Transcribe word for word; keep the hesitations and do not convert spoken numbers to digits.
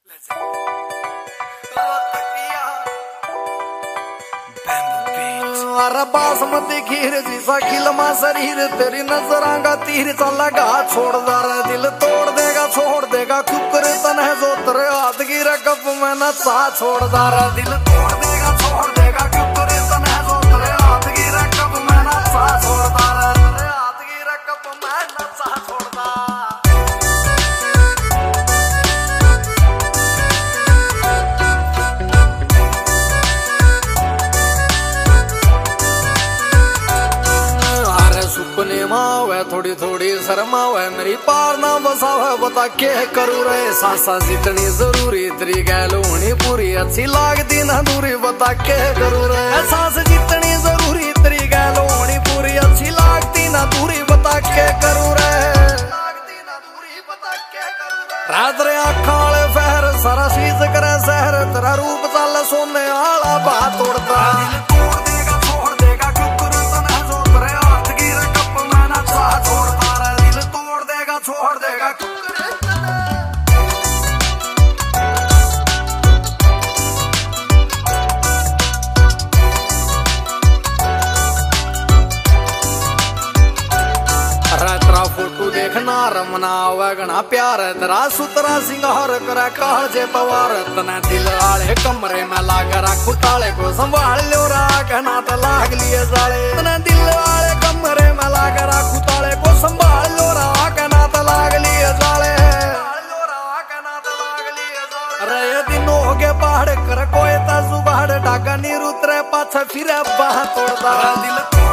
बासमती खीर जिसा खिलमा शरीर तेरी नजरांगा तीर चला गा छोड़ दारा दिल तोड़ देगा छोड़ देगा कुकर तन है जो तेरे हाथ की रकब में नचा छोड़ दारा दिल तोड़ देगा छोड़ देगा कुकर तन है जो तेरे हाथ की रकब में नचा छोड़ दारा तेरे हाथ की रकब में नचा छोड़ दा सुपने मावे थोड़ी थोड़ी शर्मावे मेरी पार ना बसावे बता के करूँ रे सासा जितनी जरूरी तेरी गैल होनी पूरी अच्छी लागती ना दूरी बता के करूँ रे सास जितनी जरूरी तेरी गैल होनी पूरी अच्छी लागती ना दूरी बता के करूँ रे रात रे आँखा वाले फहर सारा शीश करे शहर तेरा रूप चल सोने आला बात तोड़ता छोड़ देगा तेरा फोटो देखना रमना वगना प्यार तेरा सुतरा सिंगार करा काजे पवार तना दिल आले कमरे में लाग रखू ताले को संभाल लो रागना तो लाग लिए जाले तना दिल आले कमरे में लाग रखू ताले को संभाल लो रागना तो लाग लिए जाले अरे दिन हो गए पहाड़ कर कोई ता जुबाड़ डागा नीर उतरे पाछा फिर बाह तोड़दा दिल